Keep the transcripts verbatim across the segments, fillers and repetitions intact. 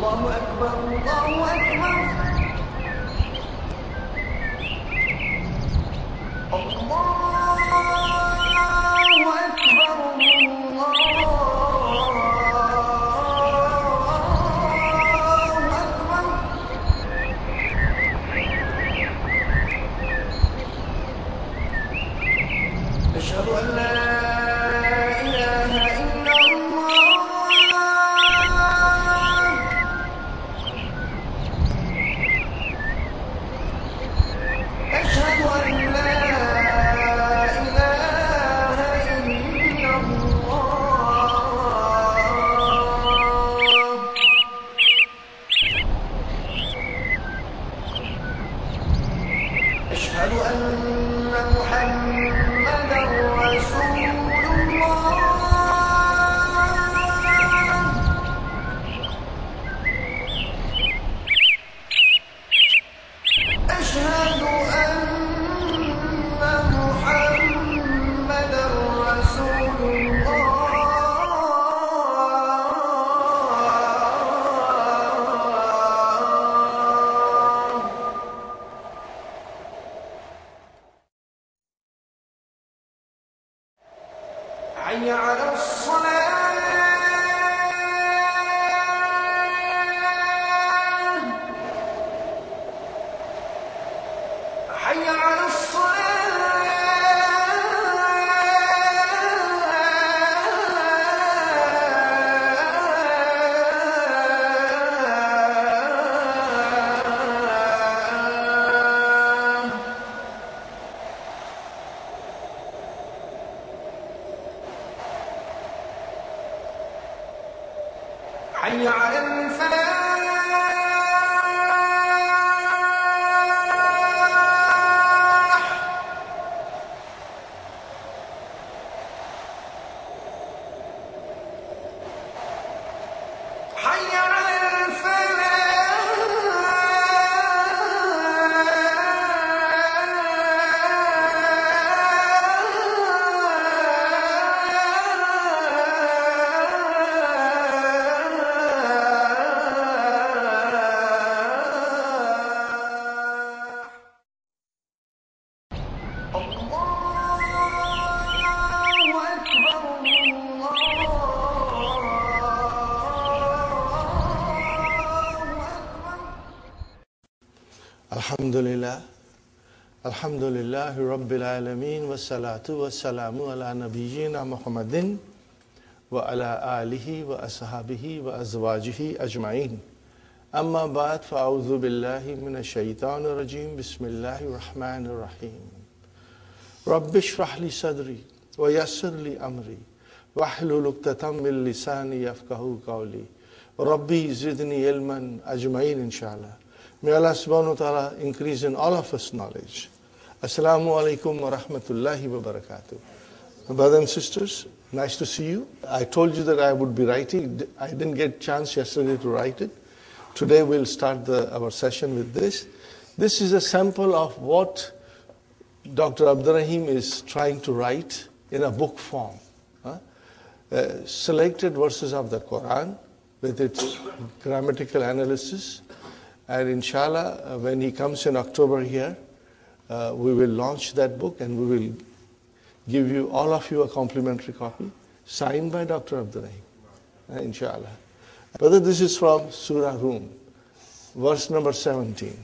حي على الصلاة حي على حي على الفلاح حي على Alhamdulillah, Alhamdulillahi Rabbil Alameen, wa salatu wa salamu ala nabiyyina Muhammadin wa ala alihi wa ashabihi wa azwajihi ajma'in. Amma ba'd, fa'audhu billahi minash shaitanir rajim, bismillahir rahmanir rahim. Rabbi shrah li sadri wa yassir li amri wahlul uqdatam min lisani yafqahu qawli. Rabbi zidni ilman ajma'in inshallah. May Allah subhanahu wa ta'ala increase in all of us knowledge. Assalamu alaikum wa rahmatullahi wa barakatuh. Brothers and sisters, nice to see you. I told you that I would be writing. I didn't get a chance yesterday to write it. Today we'll start the, our session with this. This is a sample of what Doctor Abdurrahim is trying to write in a book form. Huh? Uh, selected verses of the Quran with its grammatical analysis. And inshallah, uh, when he comes in October here, uh, we will launch that book and we will give you, all of you, a complimentary copy signed by Doctor Abdurrahim, uh, inshallah. Brother, this is from Surah Rum, verse number seventeen.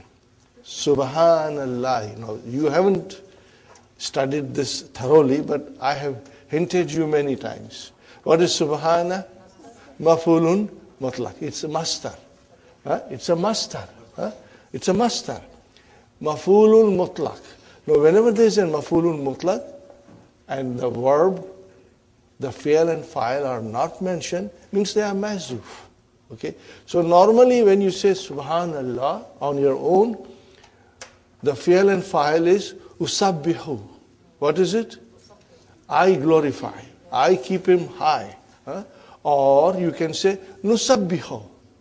Subhanallah. Now, you haven't studied this thoroughly, but I have hinted you many times. What is Subhana? Mafulun mutlaq. It's a master. Huh? It's a master. Huh? It's a master. Mafulul mutlaq. Now, whenever there is a mafulul mutlaq and the verb, the fi'l and fa'il are not mentioned, means they are mahzuf. Okay? So, normally when you say Subhanallah on your own, the fi'l and fa'il is usabbihu. What is it? I glorify. I keep him high. Huh? Or you can say nusabbihu.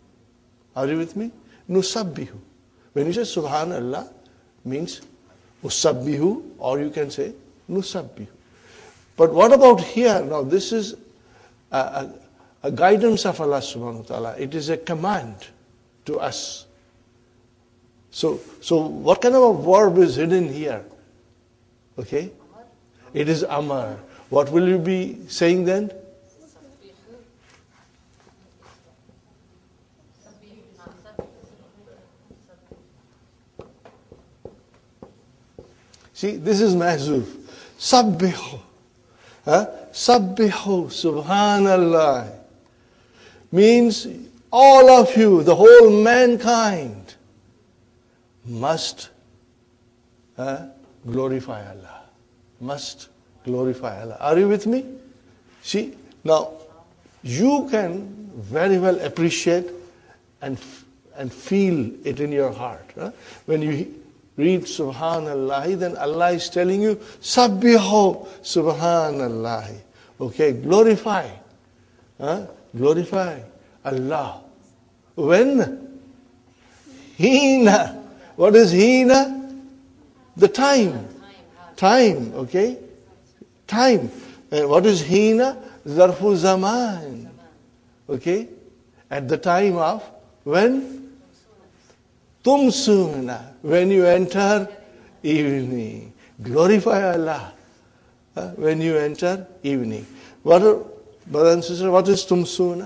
Are you with me? Nusabbihu. When you say Subhanallah, means usabbihu, or you can say nusabbihu. But what about here? Now this is a, a, a guidance of Allah subhanahu wa ta'ala. It is a command. to us. So, so what kind of a verb is hidden here? Okay? It is amar. What will you be saying then? See, this is mahzuf. Sabbihu. Huh? Sabbihu. Subhanallah. Means all of you, the whole mankind, must uh, glorify Allah. Must glorify Allah. Are you with me? See, now, you can very well appreciate and, and feel it in your heart. Huh? When you read Subhanallah, then Allah is telling you, Sabbihu Subhanallah. Okay, glorify. Huh? Glorify Allah. When? Hina. What is Hina? The time. Time, okay? Time. And what is Hina? Zarfu Zaman. Okay? At the time of when? Tumsuna. When you enter evening. Glorify Allah. Uh, when you enter evening. What are, brothers and sisters, what is Tumsuna?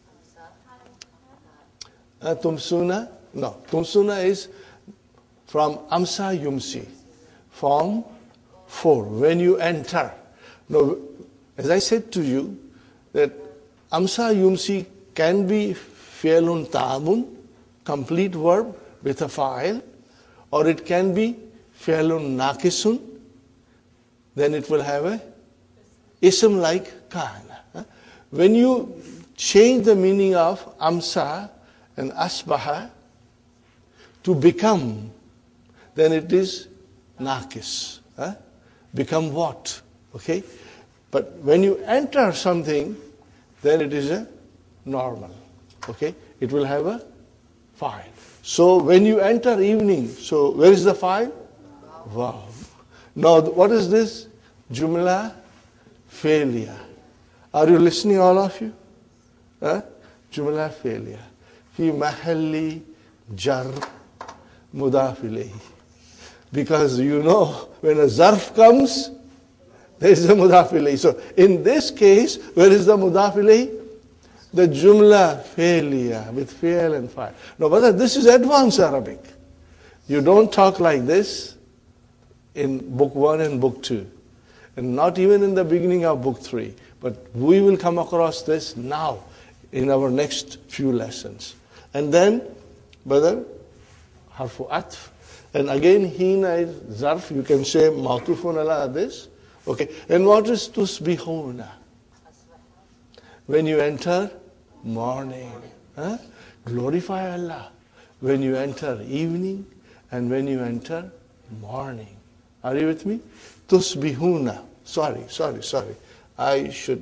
Uh, tumsuna? No. Tumsuna is from Amsa Yumsi. From four. When you enter. Now, as I said to you, that Amsa Yumsi can be Fi'lun Ta'amun, complete verb with a fa'il, or it can be Fi'lun Naqisun, then it will have a ism like kana. When you change the meaning of Amsa and Asbaha to become, then it is Naqis. Huh? Become what? Okay? But when you enter something, then it is a normal. Okay? It will have a file. So when you enter evening, so where is the file? Wow. Now what is this? Jumla failure. Are you listening, all of you? Huh? Jumla failure. Fi mahalli jar mudaf ilayhi. Because you know, when a zarf comes, there is a mudaf ilayhi. So in this case, where is the mudaf ilayhi? The jumla failure with fail and file. Now, brother, this is advanced Arabic. You don't talk like this in book one and book two. And not even in the beginning of book three. But we will come across this now in our next few lessons. And then, brother, harfu atf. And again, hina is zarf. You can say ma'tufun ala this. Okay. And what is tusbihuna? When you enter morning. Huh? Glorify Allah. When you enter evening and when you enter morning. Are you with me? Tusbihuna. Sorry, sorry, sorry. I should.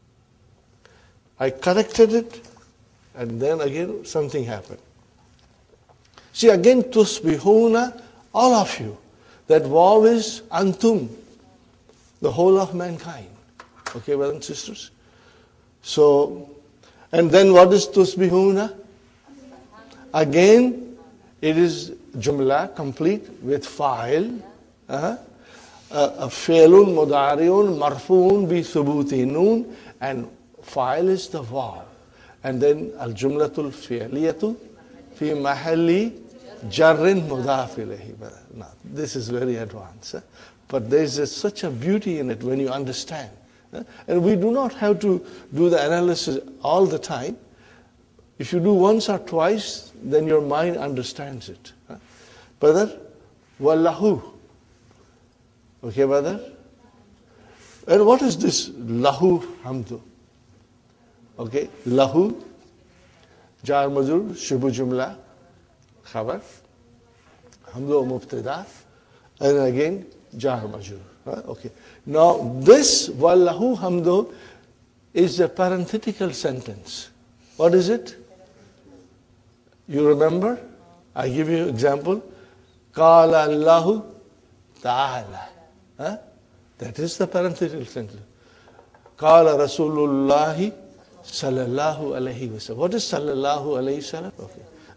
I corrected it and then again something happened. See again, tusbihuna, all of you. That waw is antum, the whole of mankind. Okay, brothers and sisters? So, and then what is tusbihuna? Again, it is jumla, complete with fa'il. Uh, a fi'lun mudari'un marfu'un bi thubuti noon, and fa'il is the waw. And then al-jumlatul fi'liyatu fi mahalli jarrin mudaf ilayhi. Now, this is very advanced. Huh? But there is a, such a beauty in it when you understand. Huh? And we do not have to do the analysis all the time. If you do once or twice, then your mind understands it. Huh? Brother, wallahu. Okay, brother? And what is this lahu hamdu? Okay, lahu, jar majur, shubu jumla, khabar, hamdu mubtada, and again jar majur. Okay. Now this wallahu hamdu is a parenthetical sentence. What is it? You remember? I give you example. Qala Allahu ta'ala. Huh? That is the parenthetical sentence. Qala Rasulullahi sallallahu alayhi wa sallam. What is sallallahu alayhi wa sallam? Okay.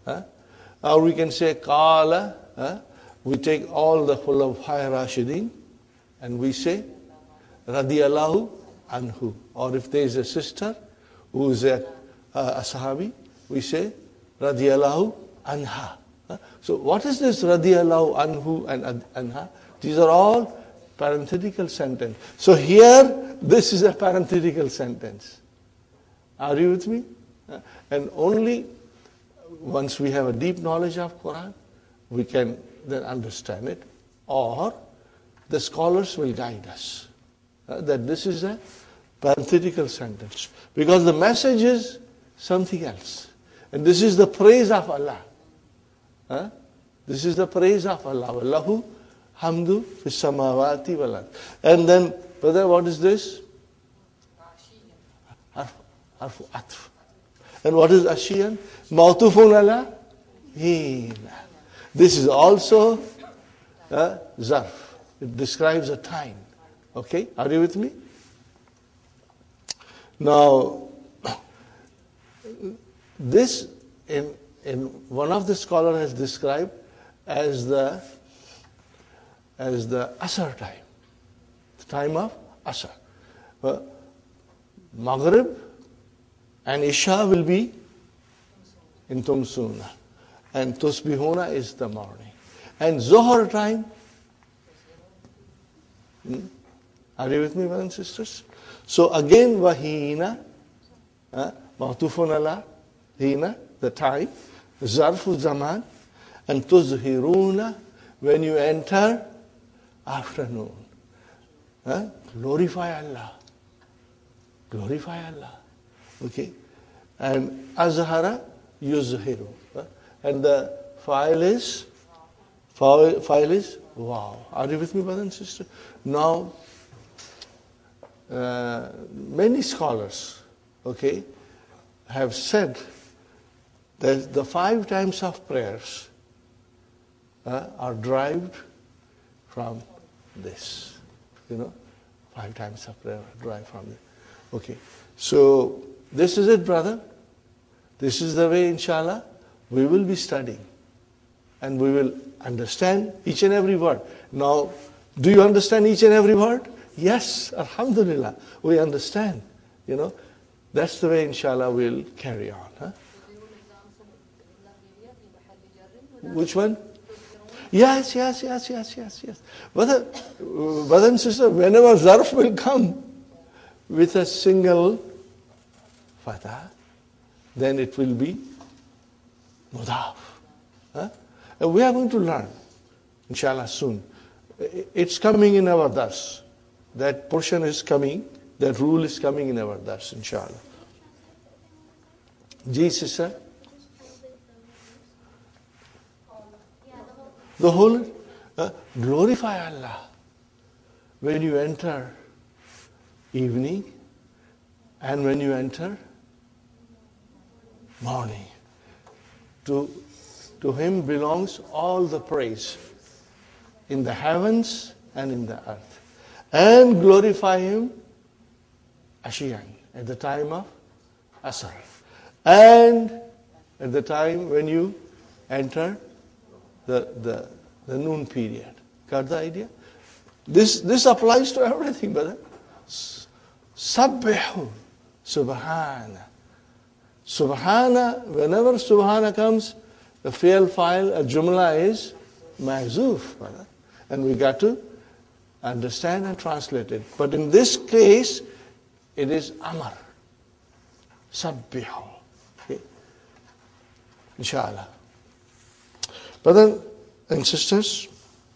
Huh? Or we can say Qala. Huh? We take all the Khulafai Rashidin and we say Radiyallahu Anhu. Or if there is a sister who is a, uh, a Sahabi, we say Radiyallahu Anha. Huh? So what is this Radiyallahu Anhu and Anha? These are all parenthetical sentence. So here, this is a parenthetical sentence. Are you with me? Uh, and only once we have a deep knowledge of Quran, we can then understand it. Or the scholars will guide us. Uh, that this is a parenthetical sentence. Because the message is something else. And this is the praise of Allah. Uh, this is the praise of Allah. Wallahu hamdu fis samawati wal ard. And then, brother, what is this? Harfu atf. And what is ashiyan? Mawtufun ala hina. This is also a zarf. It describes a time. Okay? Are you with me? Now, this in in one of the scholars has described as the as the Asr time, the time of Asr. Uh, Maghrib and Isha will be in Tumsuna, and Tusbihuna is the morning. And Zohar time, hmm? Are you with me, brothers and sisters? So again, Wahina, Ma'tufun ala Hina, the time, Zarfu Zaman, and Tuzhiruna, when you enter afternoon. Huh? Glorify Allah. Glorify Allah. Okay? And Azhara Yuzhiru. Huh? And the file is, file, file is wow. Are you with me, brothers and sisters? Now, uh, many scholars, okay, have said that the five times of prayers uh, are derived from this. You know, five times of prayer are derived from this. Okay, so this is it, brother. This is the way, inshallah, we will be studying. And we will understand each and every word. Now, do you understand each and every word? Yes, alhamdulillah, we understand. You know, that's the way, inshallah, we'll carry on. Huh? Which one? Yes, yes, yes, yes, yes, yes. Brother, brother and sister, whenever zarf will come with a single fatah, then it will be mudaf. Huh? And we are going to learn, inshallah, soon. It's coming in our dars. That portion is coming, that rule is coming in our dars, inshallah. Ji, sister? The whole, uh, glorify Allah when you enter evening and when you enter morning. To, to Him belongs all the praise in the heavens and in the earth. And glorify Him Ashiyan, at the time of Asr. And at the time when you enter the, the, the noon period. Got the idea? This, this applies to everything, brother. Sabbihu, Subhana. Subhana, whenever Subhana comes, the fi'l file, a jumla is mahzuf, brother. And we got to understand and translate it. But in this case, it is Amar. Sabbihu. Okay. Inshallah. Brothers and sisters,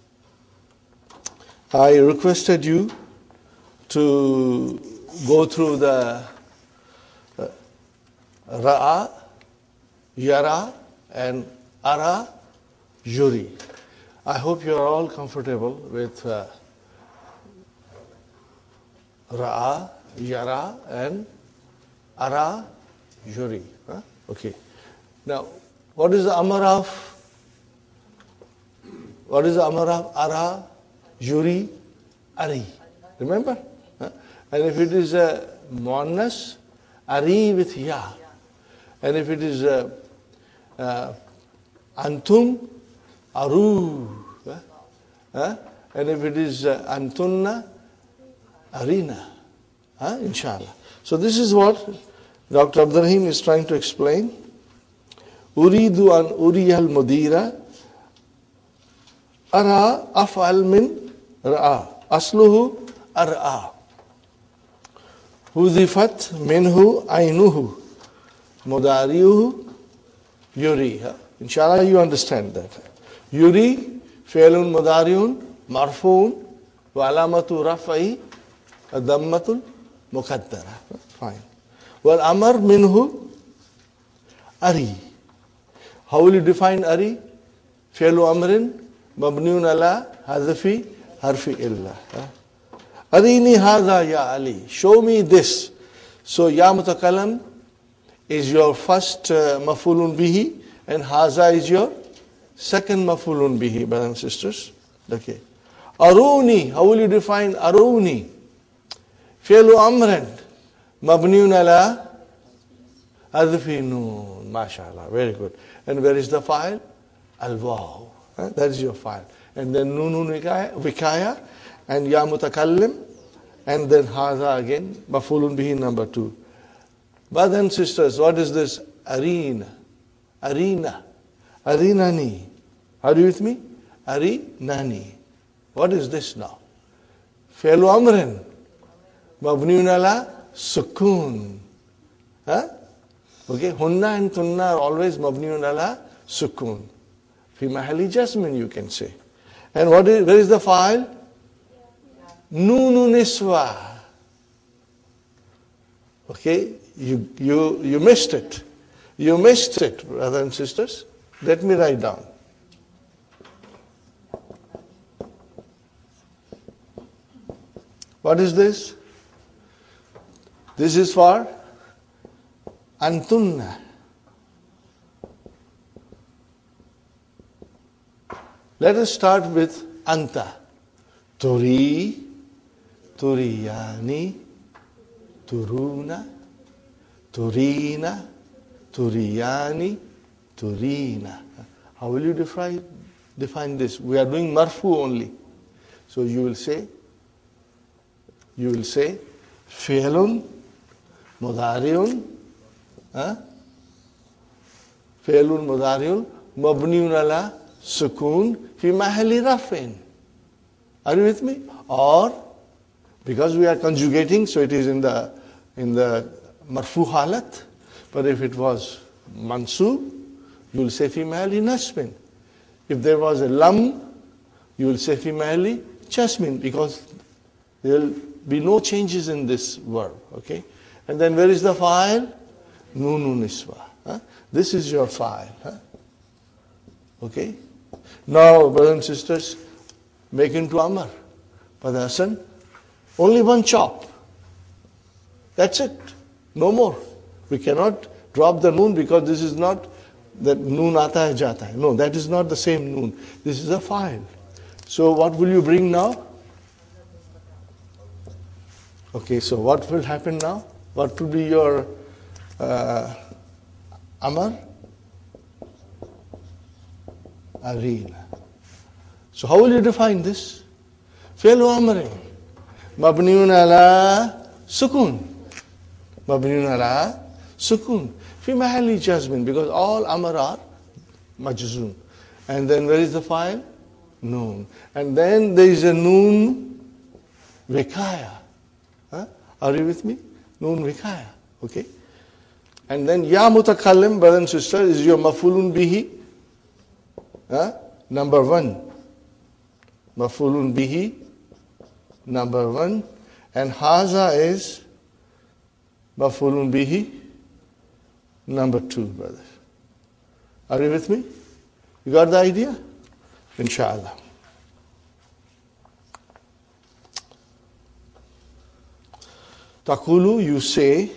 I requested you to go through the uh, Ra'a, Yara, and Ara, Yuri. I hope you are all comfortable with uh, Ra'a, Yara, and Ara, Yuri. Huh? Okay. Now, what is the Amar of What is the Amar of Ara, Yuri, Ari? Remember? Huh? And if it is a Muannas, Ari with Ya. And if it is a, a Antum, aru. Huh? Huh? And if it is uh, antunna, arina. Huh? Inshallah. So this is what Doctor Abdurrahim is trying to explain. Uridu an uriyal mudira ara af'al min ra'a. Asluhu ar'a. Hudifat minhu ainuhu. Mudariuhu yuri. Inshallah you understand that. Yuri fi'lun mudariun marfuun wa alamatu raf'i ad-dammatul muqaddara. Fine. Well, amar minhu ari. How will you define ari? Fi'lu amrin mabniun ala hadfi harfi illa. Arini hadha ya Ali. Show me this. So ya mutakalam is your first uh, mafulun bihi and haza is your second mafulun bihi, brothers and sisters. Okay. Aruni. How will you define aruni? Fi'lu amrin mabniun ala hadfi noon. MashaAllah. Very good. And where is the file? Al-waw. Huh? That is your file. And then nunun vikaya and ya mutakallim and then haza again, mafulun bihi number two. Brothers and sisters, what is this? Arina. Arina. Arinani. Are you with me? Arinani. What is this now? Fi'lu amrin. Mabniun ala sukun. Huh? Okay, hunna and tunna are always mabniun ala sukun. Fi mahali jasmin you can say. And what is, where is the file? Nunu niswa. Okay, you, you, you missed it. You missed it, brothers and sisters. Let me write down. What is this? This is for antunna. Let us start with anta. Turi, turiyani, turuna, turina, turiyani, turina. How will you define, define this? We are doing marfu only. So you will say, you will say, fi'lun, mudariun, huh? Fi'lun mudariun, mabniun ala sukun, fi mahali rafin. Are you with me? Or, because we are conjugating, so it is in the in the marfu halat. But if it was mansub, you will say fi mahali nasbin. If there was a lam, you will say fi mahali jasmin, because there will be no changes in this verb. Okay? And then where is the file? Nunu niswa. Huh? This is your file. Huh? Okay? Now, brothers and sisters, make into Amar. Brother Hassan, only one chop. That's it. No more. We cannot drop the noon because this is not that noon aata hai jata hai. No, that is not the same noon. This is a file. So what will you bring now? Okay, so what will happen now? What will be your uh, Amar? Arina. So how will you define this? Fi'lu amrin. Mabniun ala sukun. Mabniun ala sukun. Fi mahali jasmin. Because all amar are majzoom. And then where is the file? Noon. And then there is a noon vikaya. Huh? Are you with me? Noon vikaya. Okay. And then ya mutakallim, brother and sister, is your mafulun bihi. Huh? Number one. Mafulun bihi. Number one. And haza is mafulun bihi. Number two, brother. Are you with me? You got the idea? Inshallah. Taqulu, you say,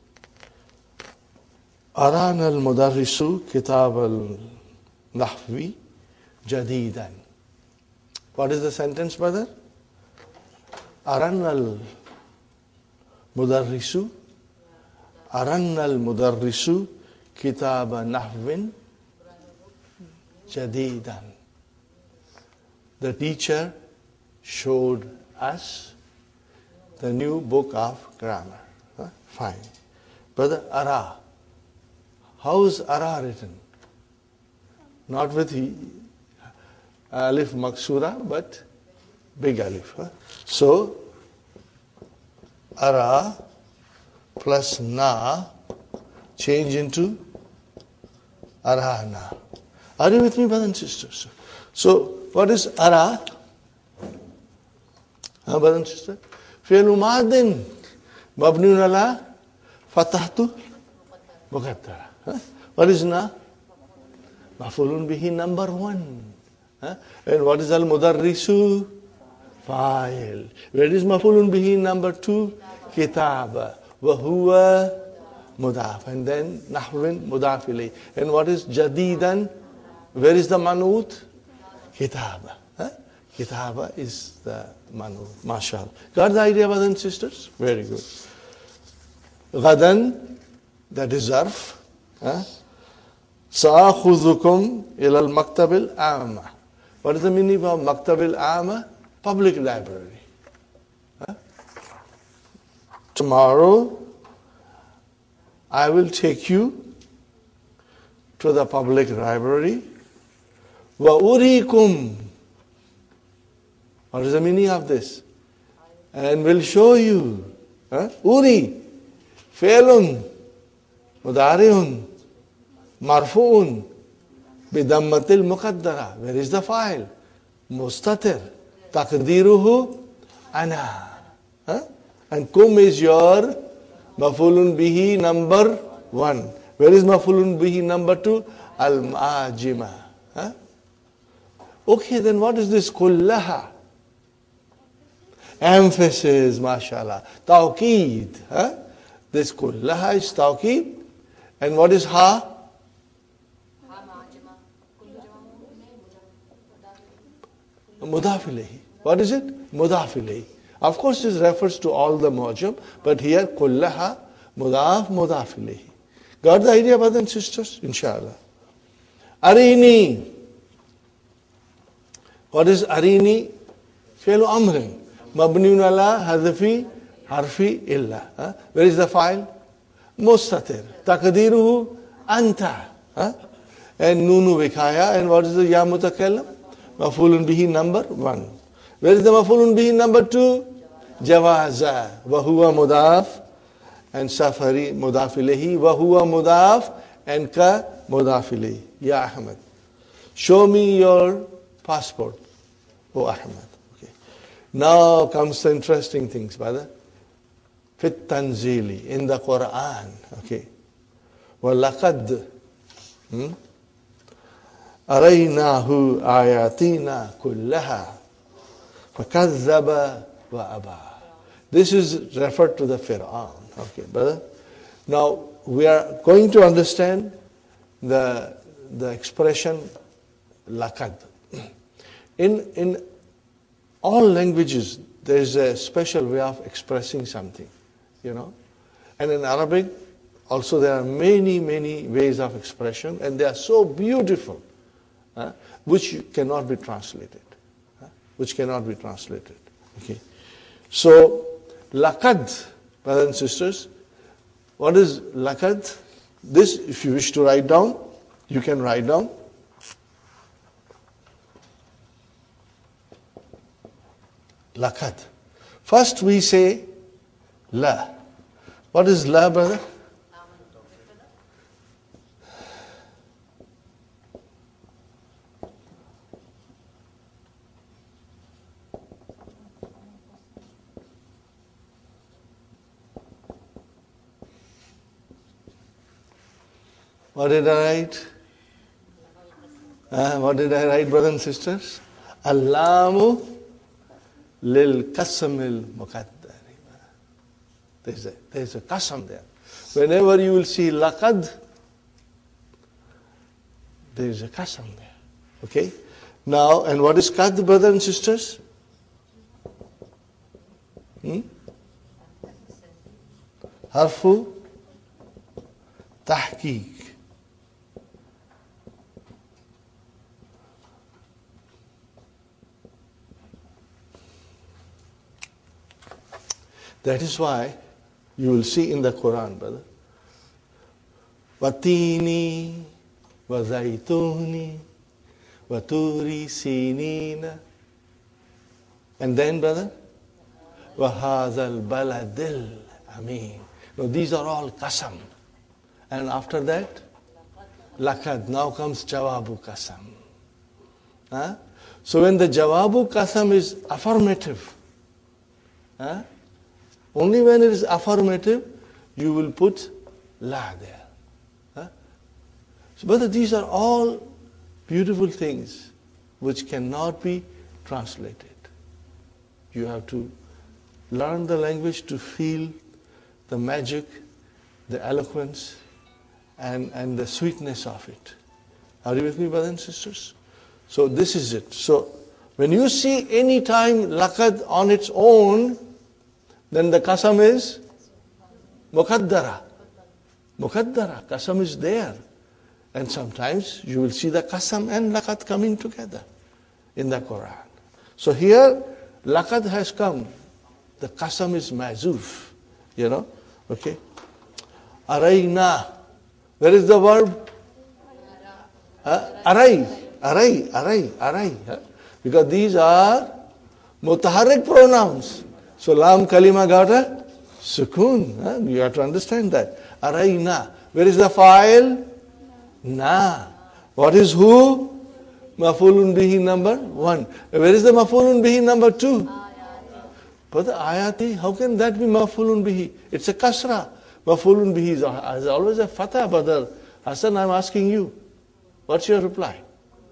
Arana al-mudarrisu kitab al-nahwi jadidan. What is the sentence, brother? Arana al-mudarrisu Arana al-mudarrisu kitab nahwin jadidan. The teacher showed us the new book of grammar. Huh? Fine. Brother, ara. How is ara written? Not with alif maksura, but big alif. Huh? So, ara plus na change into arahana. Are you with me, brothers and sisters? So, what is ara? Huh, brothers and sisters? Fi'lu madin mabniun ala fatahtu muqaddara. Huh? What is na? Maf'ulun bihi number one. Huh? And what is al-mudarrisu? Fa'il. Where is maf'ulun bihi number two? Kitaba. Wa huwa mudaf. And then nahwin mudaf ilayh. And what is jadidan? Where is the manut? Kitaba. Huh? Kitaba is the manut. MashaAllah. Got the idea, brothers and sisters? Very good. Ghadan, that is zarf. Huh? Sa'akhudukum ila al-maktab al-amma. What is the meaning of maktab al-amma? Public library. Huh? Tomorrow, I will take you to the public library. Wa urikum. What is the meaning of this? And will show you. Huh? Uri. Fe'lun. Mudari'un. Marfu'un. Bidammatil muqaddara. Where is the file? Mustatir. Taqdiruhu ana. Huh? And kum is your maf'ulun bihi number one. Where is maf'ulun bihi number two? Al-ma'ajima. Huh? Okay, then what is this kullaha? Emphasis, mashallah. Tawqeed. Huh? This kullaha is tawqeed. And what is ha? Mudaf ilayhi. What is it? Mudaf ilayhi. Of course, this refers to all the mu'jam, but here kullaha, mudaf, mudaf ilayhi. Got the idea, brothers and sisters? Inshallah. Arini. What is arini? Fi'lu amrin. Mabniun ala hadfi harfi illa. Huh? Where is the file? Mustatir. Taqdiruhu anta. Huh? And nunu vikaya. And what is the ya mutakallam? Maf'ulun bihi number one. Where is the maf'ulun bihi number two? Jawaza. Wa huwa mudaf. And safari mudaf ilayhi. Wa huwa mudaf. And ka mudaf ilayhi. Ya Ahmad. Show me your passport. Oh Ahmad. Okay. Now comes the interesting things, brother. Fit tanzili. In the Quran. Okay. Wa laqad. Hmm? أريناه آياتنا كلها فكذب وأبى. This is referred to the Fir'aun. Okay, brother. Now we are going to understand the the expression laqad. In in all languages, there is a special way of expressing something, you know. And in Arabic, also there are many many ways of expression, and they are so beautiful. Uh, which cannot be translated. Uh, which cannot be translated. Okay. So, laqad, brothers and sisters, what is laqad? This, if you wish to write down, you can write down. Laqad. First we say la. What is la, brother? What did I write? Uh, what did I write, brothers and sisters? Allamu lil qasamil muqaddari. There's a, there's a qasam there. Whenever you will see laqad, there's a qasam there. Okay? Now, and what is qad, brothers and sisters? Hmm? Harfu tahqiq. That is why you will see in the Quran, brother, Watini, Wazaituni, Waturi Sinina. And then, brother, Wahazal Baladil Ameen. Now, these are all qasam. And after that, Lakad. Now comes Jawabu Qasam. Huh? So when the Jawabu Qasam is affirmative, huh? only when it is affirmative, you will put La there. Huh? So, brother, these are all beautiful things which cannot be translated. You have to learn the language to feel the magic, the eloquence, and, and the sweetness of it. Are you with me, brothers and sisters? So this is it. So when you see any time laqad on its own, then the qasam is muqaddara. Muqaddara. Qasam is there. And sometimes you will see the qasam and laqad coming together in the Quran. So here, laqad has come. The qasam is mazuf. You know? Okay? Arayna. Where is the verb? Uh, aray. Aray. Aray. Aray. Huh? Because these are mutaharrik pronouns. So lam kalima got a sukoon. Huh? You have to understand that. Arayna. Where is the file? Na. What is who? Mafulun bihi number one. Where is the mafulun bihi number two? But the ayati, how can that be mafulun bihi? It's a kasra. Mafulun bihi is always a fatah, brother. Hassan, I'm asking you. What's your reply?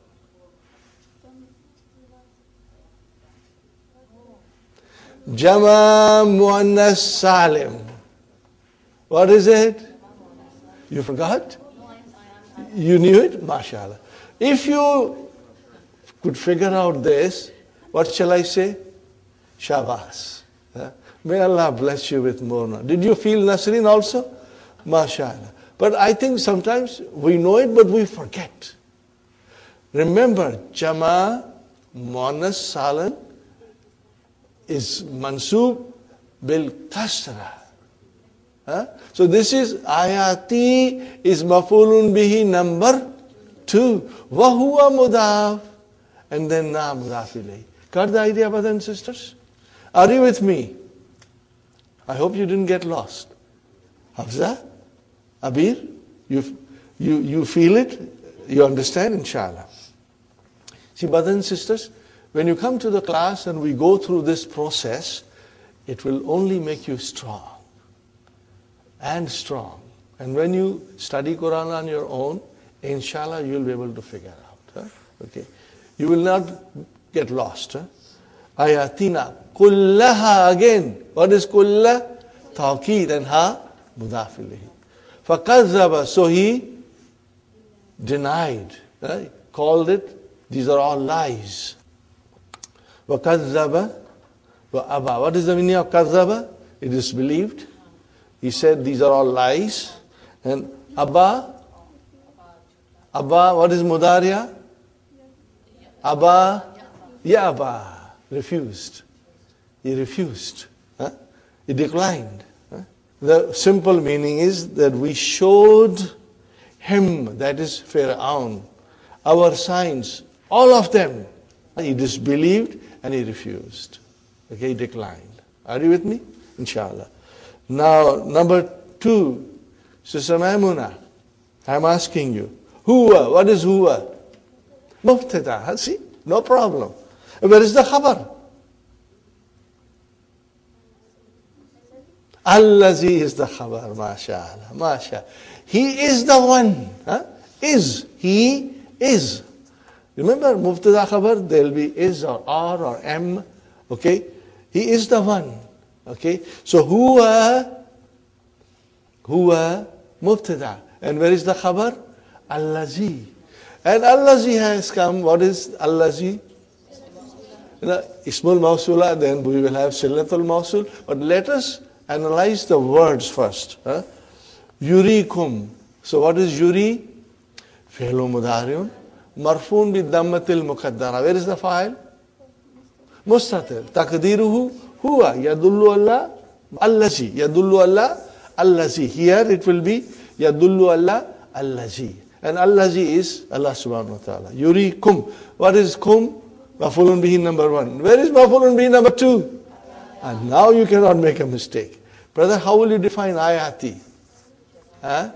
Jama Muannas Salim. What is it? You forgot? You knew it? MashaAllah. If you could figure out this, what shall I say? Shabas. Huh? May Allah bless you with more. Did you feel Nasreen also? MashaAllah. But I think sometimes we know it, but we forget. Remember, Jama Muannas Salim is mansub bil kasra. Huh? So this is ayati is mafulun bihi number two. Wahuwa mudaf. And then na mudaf ilayhi. Got the idea, brothers and sisters? Are you with me? I hope you didn't get lost. Hafza? Abir? You, you, you feel it? You understand, inshallah. See, brothers and sisters, when you come to the class and we go through this process, it will only make you strong and strong. And when you study Quran on your own, inshallah, you'll be able to figure out. Huh? Okay. You will not get lost. Huh? Ayatina. Kullaha again. What is kulla? Tawqeed and ha? Mudaf ilayhi. Fakazzaba. So he denied. Right? Called it. These are all lies. Wakazzaba wa aba. What is the meaning of kazzaba? He disbelieved. He said these are all lies. And Abba, Abba, what is Mudariya? Abba, Yaba. Refused. He refused. Huh? He declined. Huh? The simple meaning is that we showed him, that is Fir'aun, our signs, all of them. He disbelieved and he refused. Okay, he declined. Are you with me? Inshallah. Now, number two, Sister Maimuna, I'm asking you, huwa, what is huwa? Mubtada, see? No problem. Where is the khabar? Allazi is the khabar, mashallah, mashallah. He is the one. Huh? Is. He is. Remember, mubtada khabar, there will be is or are or am. Okay? He is the one. Okay? So, huwa, huwa, mubtada. And where is the khabar? Allazi. And Allazi has come. What is Allazi? You know, Ismul Mawsula, then we will have Silatul Mawsul. But let us analyze the words first. Huh? Yurikum. So what is yuri? Fi'lu mudariun. Marfoon bi dammatil muqaddara. Where is the file? Mustatir. Taqdiruhu huwa. Yadullu ala Allazi. Yadullu Allah. Allazi. Here it will be Yadullu Allah. Allazi. And Allazi is Allah subhanahu wa ta'ala. Yurikum. What is kum? Mafulun bihi number one. Where is mafulun bihi number two? And now you cannot make a mistake. Brother, how will you define ayati? Huh?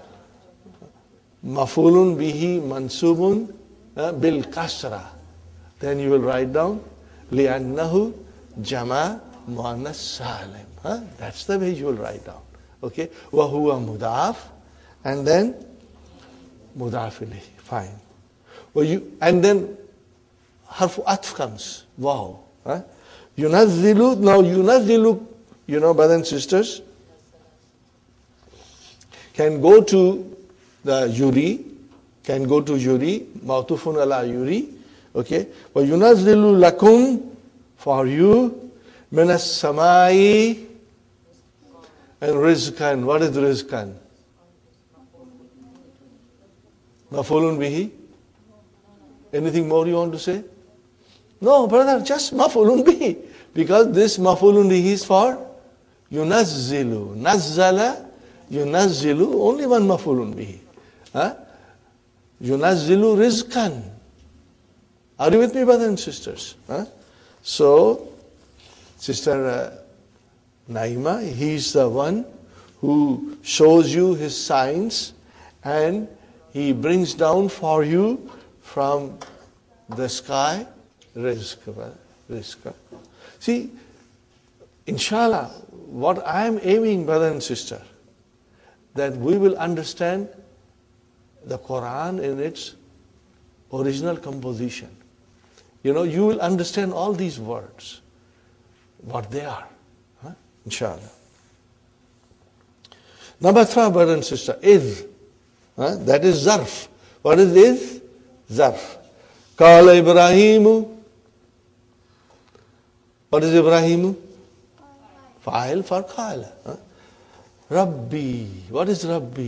Mafulun bihi mansubun uh, bil kasra. Then you will write down li'annahu jama muannas salim. Huh? That's the way you will write down. Okay? Wa huwa mudaf. And then mudaf ilayhi. Fine. Well, you, and then harfu atf comes. Wow. Huh? Yunazzilu. Now yunazzilu, you know, brothers and sisters, can go to the yuri, can go to yuri, ma'tufun ala yuri, okay? Wa yunazzilu lakum, for you, minas samai, and rizqan. What is rizqan? Mafulun bihi. Anything more you want to say? No, brother, just mafulun bihi. Because this mafulun bihi is for yunazzilu. Nazzala, yunazzilu, only one mafulun bihi. Huh? Yunazzilu rizqan. Are you with me, brothers and sisters? Huh? So, Sister uh, Naima, he is the one who shows you his signs and he brings down for you from the sky rizq. rizq. See, inshallah, what I am aiming, brother and sister, that we will understand the Quran in its original composition. You know, you will understand all these words, what they are. Huh? Inshallah. Number three, brother and sister, is. Huh? That is zarf. What is is? Zarf. Qala Ibrahimu. What is Ibrahimu? Fa'il for qala. Huh? Rabbi. What is Rabbi?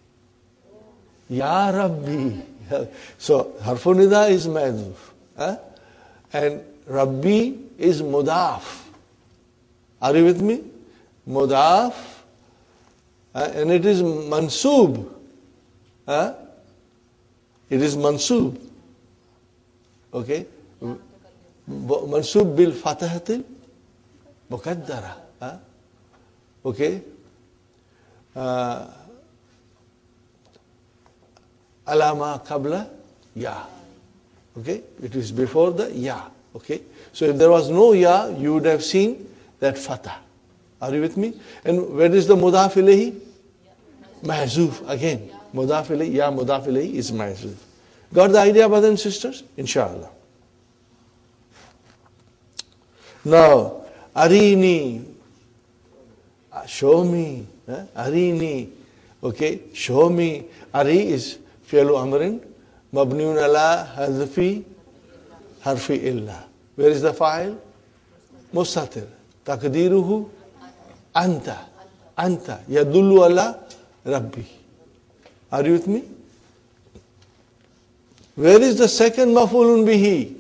Ya Rabbi. So, harfu nida is mahdhuf. Huh? And Rabbi is mudaf. Are you with me? Mudaf. Uh, and it is mansoob. Huh? It is mansoob. Okay? Mansoob bil fatahatil muqaddara. Huh? Okay? Uh, alama qabla ya. Okay? It is before the ya. Okay? So if there was no ya, you would have seen that fatah. Are you with me? And where is the mudaf ilayhi? Mahzoof. Again, mudaf ilayhi, ya mudaf ilayhi is mahzoof. Got the idea, brothers and sisters? Inshallah. Now, arini, show me. Huh? Arini. Okay? Show me. Ari is fi'lu amrin. Mabniun ala hadfi harfi illa. Where is the fa'il? Mustatir. Taqdiruhu anta. Anta. Yadullu ala Rabbi. Are you with me? Where is the second maf'ulun bihi?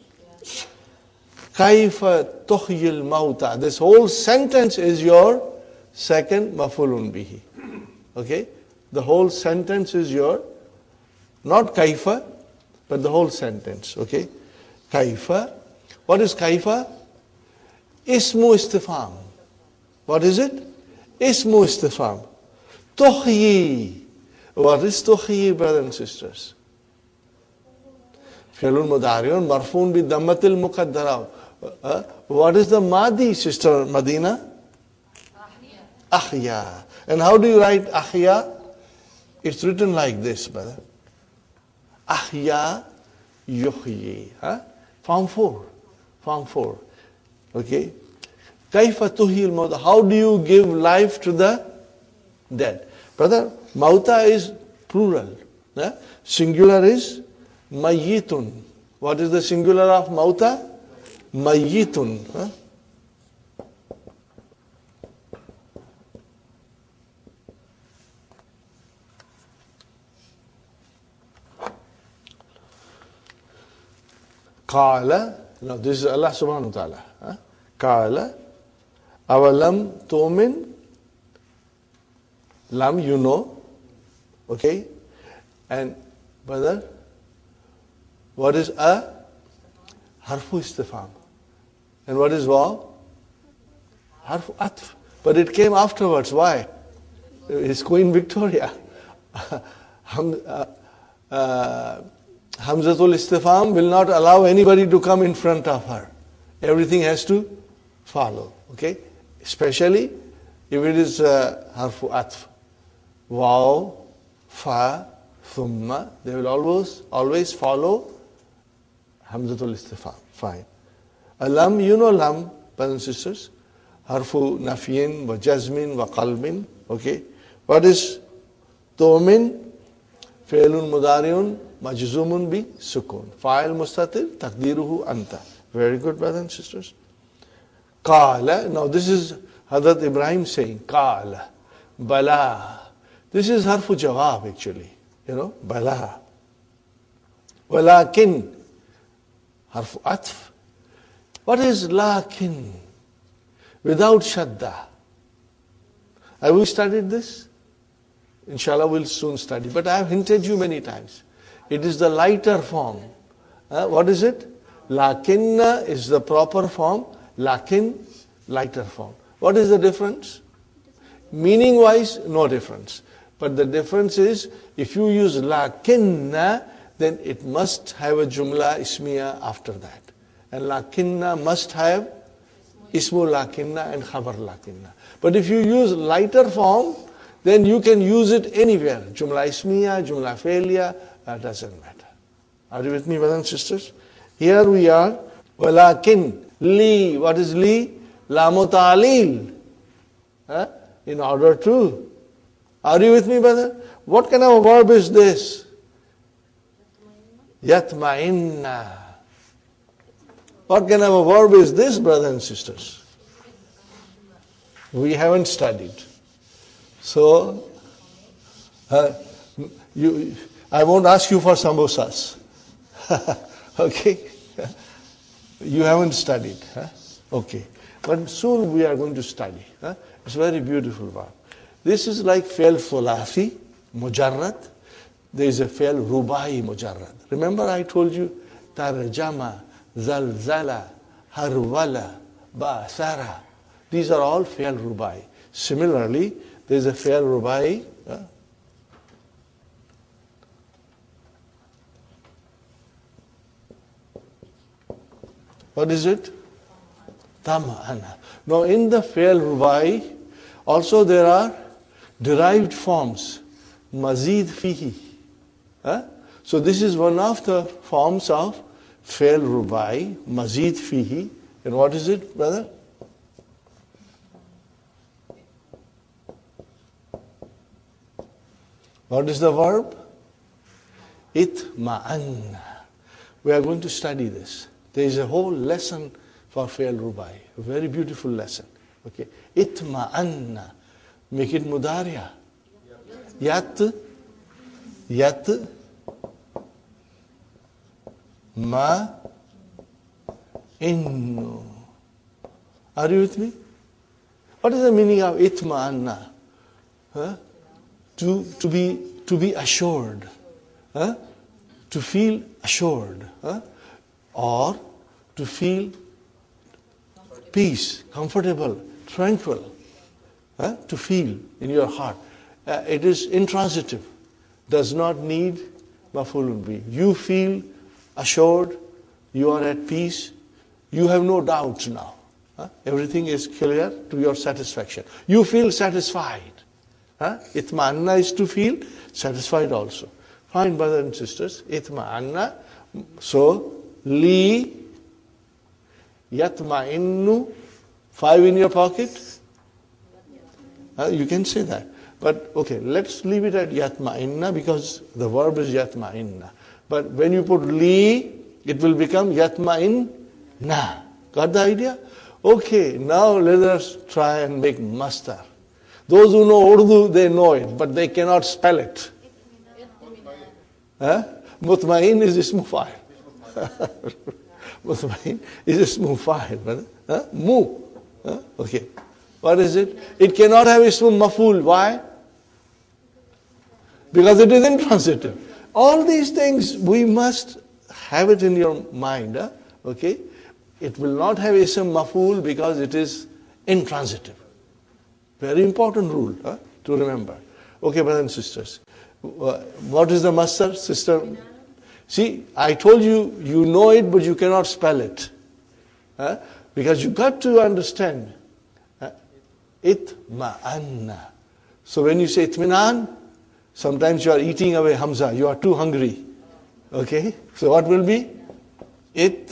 Kaifa tuhyil mauta. This whole sentence is your second maf'ulun bihi. Okay? The whole sentence is your, not kaifa, but the whole sentence. Okay? Kaifa. What is kaifa? Ismu istifam. What is it? Ismu istifam. Tuhyi. What is tuhyi, brothers and sisters? Fi'lun mudari'un marfuun bi dammatil muqaddara. Uh, what is the madi, sister Madina? Ahya. And how do you write ahya? It's written like this, brother. Ahya yuhyi. Huh? Form four. Form four. Okay. Kaifa tuhil mauta. How do you give life to the dead? Brother, mauta is plural. Huh? Singular is mayyitun. What is the singular of mauta? Mayyitun. Huh? Qala. Now this is Allah subhanahu wa ta'ala. Qala Awalam tu'min. Lam, you know. Okay? And brother, what is a? Harfu istifham. And what is waw? Harfu atf. But it came afterwards. Why? It's Queen Victoria. Ham, uh, uh, Hamzatul istifham will not allow anybody to come in front of her. Everything has to follow. Okay? Especially if it is uh, harfu atf. Waw, fa, thumma, they will always always follow Hamzatul istifham. Fine. A lam, you know lam, brothers and sisters. Harfu nafiyin wa jazmin wa qalbin. Okay. What is tu'min? Fi'lun mudari'un majzumun bi sukun. Fa'il mustatir taqdiruhu anta. Very good, brothers and sisters. Qala. Now this is Hazrat Ibrahim saying Qala. Bala. This is harfu jawab actually. You know, bala. Walakin. Harfu atf. What is lakin? Without shadda. Have we studied this? Inshallah we'll soon study. But I have hinted you many times. It is the lighter form. Uh, what is it? Lakinna is the proper form. Lakin, lighter form. What is the difference? Meaning wise, no difference. But the difference is, if you use lakinna, then it must have a jumla ismiya after that. And lakinna must have ismu lakinna and khabar lakinna. But if you use lighter form, then you can use it anywhere. Jumla ismiya, jumla failya, that doesn't matter. Are you with me, brothers and sisters? Here we are. Walakin, li, what is li? Lamu ta'lil. Huh? In order to. Are you with me, brother? What kind of a verb is this? Yatma'inna. What kind of a verb is this, brothers and sisters? We haven't studied. So, uh, you, I won't ask you for samosas. Okay? You haven't studied. Huh? Okay. But soon we are going to study. Huh? It's a very beautiful verb. This is like fi'l thulathi, mujarrad. There is a fi'l rubai mujarrad. Remember I told you, tarjama, zalzala, harwala, ba'thara. These are all fi'l rubai. Similarly, there is a fi'l rubai. Uh, what is it? Tama'ana. Now in the fi'l rubai, also there are derived forms. Mazid fihi. Huh? So this is one of the forms of fi'l rubai, mazid fihi. And what is it, brother? What is the verb? Itma'anna. We are going to study this. There is a whole lesson for fi'l rubai. A very beautiful lesson. Okay. Itma'anna. Make it mudariya. Yat. Yat. Ma. Innu. Are you with me? What is the meaning of itma'anna? Huh? To, to be to be assured. Huh? To feel assured. Huh? Or to feel peace, comfortable, tranquil. Huh? To feel in your heart. Uh, it is intransitive. Does not need maf'ulun bi. You feel assured, you are at peace, you have no doubts now. Huh? Everything is clear to your satisfaction. You feel satisfied. Huh? Itma'anna is to feel satisfied also. Fine, brothers and sisters. Itma'anna. So, li yatma'innu. Five in your pocket? Uh, you can say that. But, okay, let's leave it at yatma'inna because the verb is yatma'inna. But when you put li, it will become yatma'inna. Got the idea? Okay, now let us try and make mastar. Those who know Urdu, they know it, but they cannot spell it. Huh? Mutmain is ismu fa'il. Mutmain is ismu fa'il. Huh? Mu. Huh? Okay. What is it? It cannot have ism maf'ul. Why? Because it is intransitive. All these things we must have it in your mind. Huh? Okay? It will not have ism maf'ul because it is intransitive. Very important rule huh, to remember. Okay, brothers and sisters. What is the masdar, sister? See, I told you, you know it, but you cannot spell it. Huh? Because you got to understand. Huh? Itma'anna. So when you say itminan, sometimes you are eating away hamza. You are too hungry. Okay? So what will be? It.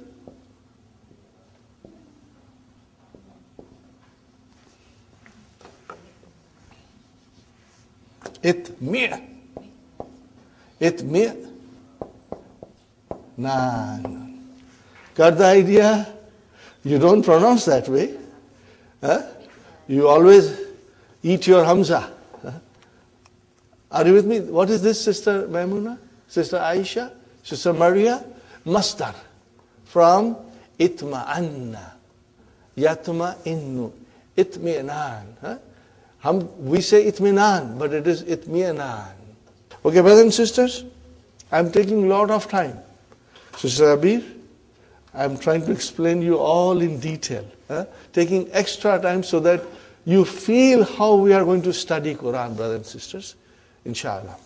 Itmi'. Itmi'. Nan. Got the idea? You don't pronounce that way. Huh? You always eat your hamza. Huh? Are you with me? What is this, Sister Maimuna? Sister Aisha? Sister Maria? Masdar. From itma'anna. Yatma'innu. Itmi'nan. Huh? Hum, we say itminan, but it is itmi'nan. Okay, brothers and sisters, I'm taking a lot of time. Sister Abir, I'm trying to explain you all in detail. Huh? Taking extra time so that you feel how we are going to study Quran, brothers and sisters. Inshallah.